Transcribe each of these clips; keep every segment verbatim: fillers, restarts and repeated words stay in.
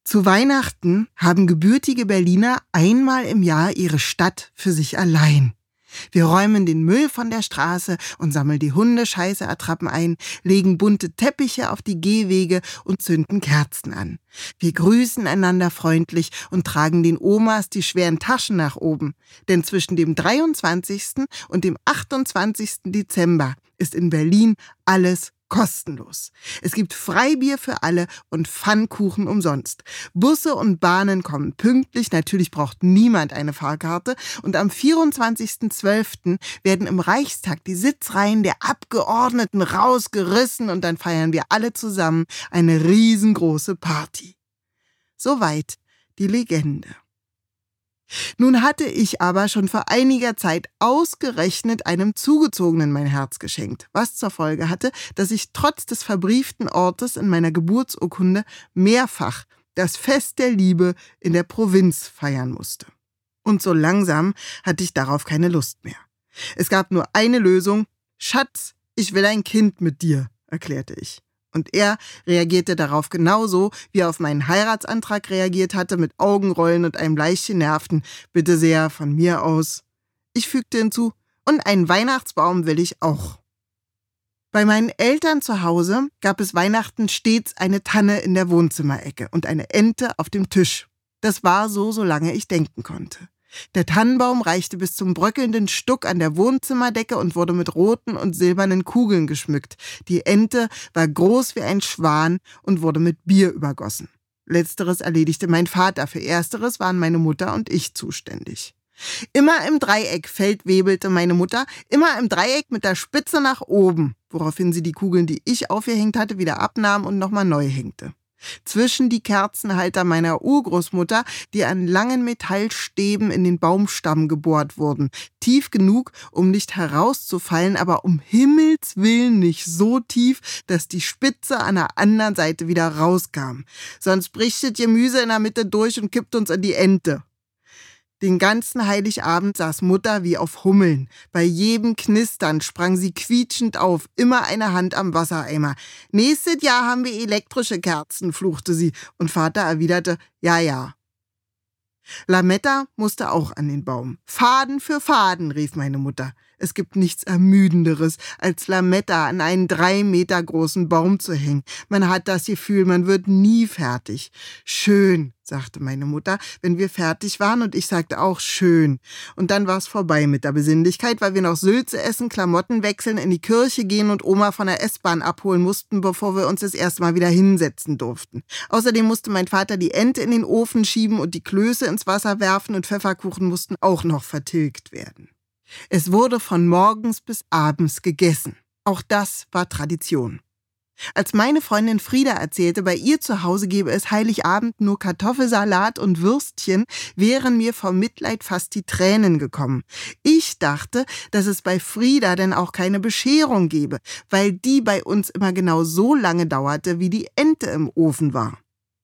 Zu Weihnachten haben gebürtige Berliner einmal im Jahr ihre Stadt für sich allein. Wir räumen den Müll von der Straße und sammeln die Hundescheiße-Attrappen ein, legen bunte Teppiche auf die Gehwege und zünden Kerzen an. Wir grüßen einander freundlich und tragen den Omas die schweren Taschen nach oben. Denn zwischen dem dreiundzwanzigsten und dem achtundzwanzigsten Dezember ist in Berlin alles kostenlos. Es gibt Freibier für alle und Pfannkuchen umsonst. Busse und Bahnen kommen pünktlich, natürlich braucht niemand eine Fahrkarte. Und am vierundzwanzigsten zwölften werden im Reichstag die Sitzreihen der Abgeordneten rausgerissen und dann feiern wir alle zusammen eine riesengroße Party. Soweit die Legende. Nun hatte ich aber schon vor einiger Zeit ausgerechnet einem Zugezogenen mein Herz geschenkt, was zur Folge hatte, dass ich trotz des verbrieften Ortes in meiner Geburtsurkunde mehrfach das Fest der Liebe in der Provinz feiern musste. Und so langsam hatte ich darauf keine Lust mehr. Es gab nur eine Lösung: Schatz, ich will ein Kind mit dir, erklärte ich. Und er reagierte darauf genauso, wie er auf meinen Heiratsantrag reagiert hatte, mit Augenrollen und einem leicht genervten „Bitte sehr, von mir aus." Ich fügte hinzu: Und einen Weihnachtsbaum will ich auch. Bei meinen Eltern zu Hause gab es Weihnachten stets eine Tanne in der Wohnzimmerecke und eine Ente auf dem Tisch. Das war so, solange ich denken konnte. Der Tannenbaum reichte bis zum bröckelnden Stuck an der Wohnzimmerdecke und wurde mit roten und silbernen Kugeln geschmückt. Die Ente war groß wie ein Schwan und wurde mit Bier übergossen. Letzteres erledigte mein Vater, für Ersteres waren meine Mutter und ich zuständig. Immer im Dreieck feldwebelte meine Mutter, immer im Dreieck mit der Spitze nach oben, woraufhin sie die Kugeln, die ich aufgehängt hatte, wieder abnahm und nochmal neu hängte. Zwischen die Kerzenhalter meiner Urgroßmutter, die an langen Metallstäben in den Baumstamm gebohrt wurden. Tief genug, um nicht herauszufallen, aber um Himmels Willen nicht so tief, dass die Spitze an der anderen Seite wieder rauskam. Sonst bricht das Gemüse in der Mitte durch und kippt uns in die Ente. Den ganzen Heiligabend saß Mutter wie auf Hummeln. Bei jedem Knistern sprang sie quietschend auf, immer eine Hand am Wassereimer. »Nächstes Jahr haben wir elektrische Kerzen«, fluchte sie, und Vater erwiderte: »Ja, ja.« Lametta musste auch an den Baum. »Faden für Faden«, rief meine Mutter. Es gibt nichts Ermüdenderes, als Lametta an einen drei Meter großen Baum zu hängen. Man hat das Gefühl, man wird nie fertig. »Schön«, sagte meine Mutter, wenn wir fertig waren, und ich sagte auch »schön«. Und dann war es vorbei mit der Besinnlichkeit, weil wir noch Sülze essen, Klamotten wechseln, in die Kirche gehen und Oma von der S-Bahn abholen mussten, bevor wir uns das erste Mal wieder hinsetzen durften. Außerdem musste mein Vater die Ente in den Ofen schieben und die Klöße ins Wasser werfen, und Pfefferkuchen mussten auch noch vertilgt werden. Es wurde von morgens bis abends gegessen. Auch das war Tradition. Als meine Freundin Frieda erzählte, bei ihr zu Hause gebe es Heiligabend nur Kartoffelsalat und Würstchen, wären mir vor Mitleid fast die Tränen gekommen. Ich dachte, dass es bei Frieda denn auch keine Bescherung gebe, weil die bei uns immer genau so lange dauerte, wie die Ente im Ofen war.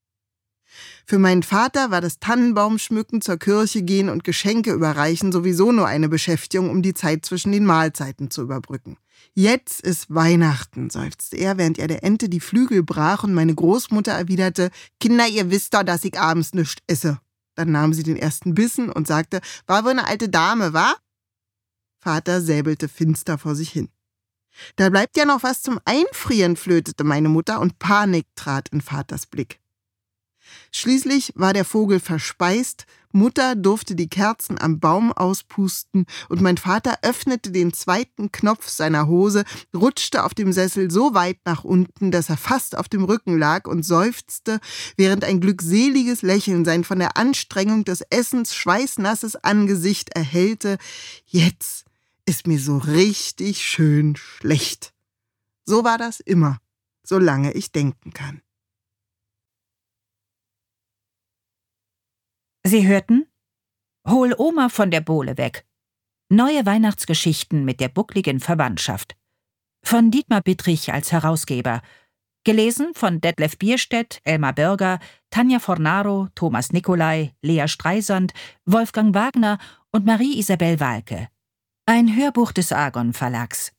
Für meinen Vater war das Tannenbaumschmücken, zur Kirche gehen und Geschenke überreichen sowieso nur eine Beschäftigung, um die Zeit zwischen den Mahlzeiten zu überbrücken. »Jetzt ist Weihnachten«, seufzte er, während er der Ente die Flügel brach und meine Großmutter erwiderte: »Kinder, ihr wisst doch, dass ich abends nichts esse.« Dann nahm sie den ersten Bissen und sagte: »War wohl eine alte Dame, wa?« Vater säbelte finster vor sich hin. »Da bleibt ja noch was zum Einfrieren«, flötete meine Mutter, und Panik trat in Vaters Blick. Schließlich war der Vogel verspeist, Mutter durfte die Kerzen am Baum auspusten und mein Vater öffnete den zweiten Knopf seiner Hose, rutschte auf dem Sessel so weit nach unten, dass er fast auf dem Rücken lag und seufzte, während ein glückseliges Lächeln sein von der Anstrengung des Essens schweißnasses Angesicht erhellte: »Jetzt ist mir so richtig schön schlecht.« So war das immer, solange ich denken kann. Sie hörten »Hol Oma von der Bohle weg«. Neue Weihnachtsgeschichten mit der buckligen Verwandtschaft. Von Dietmar Bittrich als Herausgeber. Gelesen von Detlef Bierstedt, Elmar Bürger, Tanja Fornaro, Thomas Nicolai, Lea Streisand, Wolfgang Wagner und Marie-Isabel Wahlke. Ein Hörbuch des Argon Verlags.